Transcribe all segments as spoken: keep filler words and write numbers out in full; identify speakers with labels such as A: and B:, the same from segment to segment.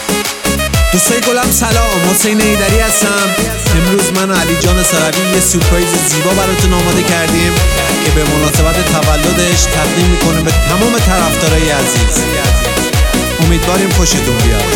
A: دوستای گلم سلام، حسین ایدری هستم. امروز من و علی جان سروی یه سورپرایز زیبا براتون آماده کردیم که به مناسبت تولدش تقدیم میکنه به تمام طرفدارای عزیز. امیدواریم خوشتون بیاد.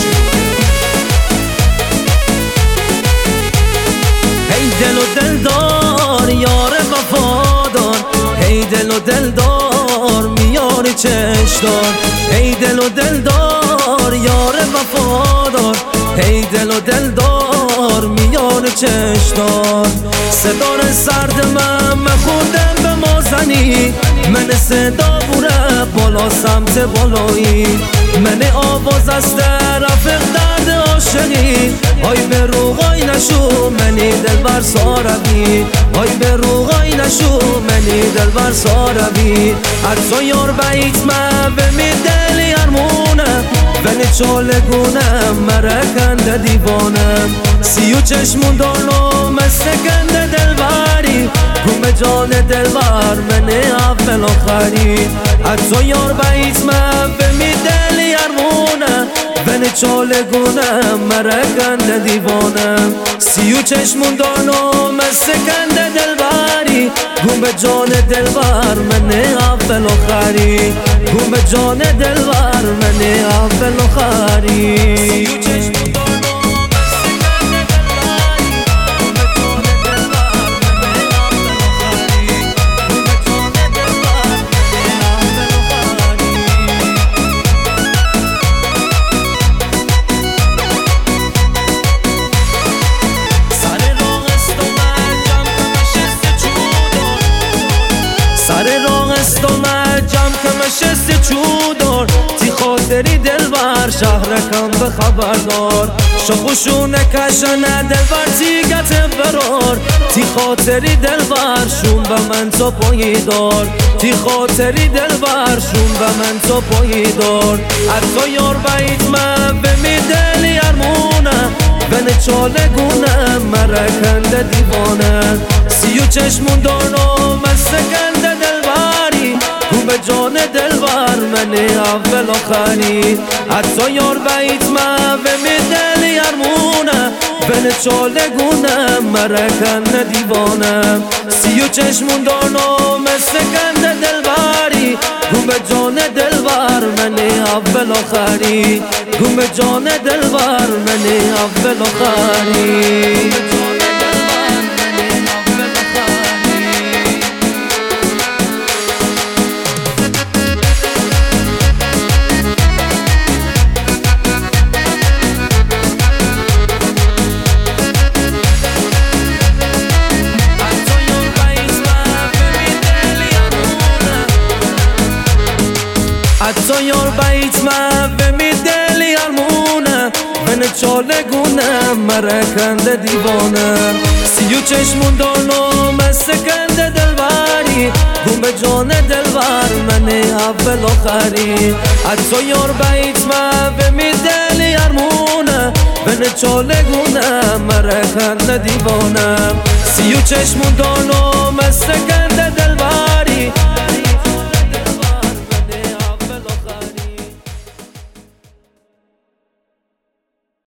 B: هی دل و دلدار یار وفادار، هی دل و دلدار میار چشدار، هی دل و دلدار یار وفادار، هی دل و دلدار میار چشدار. صدار سرد من خوندم به مازنی، من صدا بوره بالا سمت بالایی، من آواز از رفیق درد عاشقی. آی به روغای نشو منی دلبر ساروی، آی به روغای نشو منی دلبر ساروی. حتی یار بیت من به می دلی ارمونه، ولی چالگونم مرکنده دیوانم. سی و چشمون دانو مستکنده دلبری، گم جان دلبر من اول آخری. حتی یار بیت من به می دلی ارمونه، ولی چالگونم مرکنده دیوانم. سی و چشمون دانو مستکنده دلبری، گم به جان دلبر من اول آخری، گم به جان دلبر من اول آخری. سر راه استومه جمع که مشست چودار، تی خاطری دلبر شهرکم به خبردار. شخوشونه کشنه دلبر تیگت برار، تی خاطری دلبر شون به من تو پاییدار، تی خاطری دلبر شون به من تو پاییدار. حتی یار بیت من به می دلی ارمونه، بن چالگونه مرکنده دیوانه. سی و چشمون دانو مستکنده دلبری، گم به جان دلبر من اول آخری. حتی یار بیت من به می دلی ارمونه، بن چالگونه مرکنده دیوانه. سی و چشمون دانو مستکنده دلبری، گم به جان دلبر من اول آخری، گم به جان دلبر من اول آخری. حتی یار بیت من به می دلی ارمونه، من چالگونه مرکنده دیوانه. سی و چشمون دانو مستکنده دلبری، گم به جان دلبر من اول آخری. حتی یار بیت من به می دلی ارمونه، من چالگونه مرکنده دیوانه. سی و چشمون دانو مستکنده دلبری،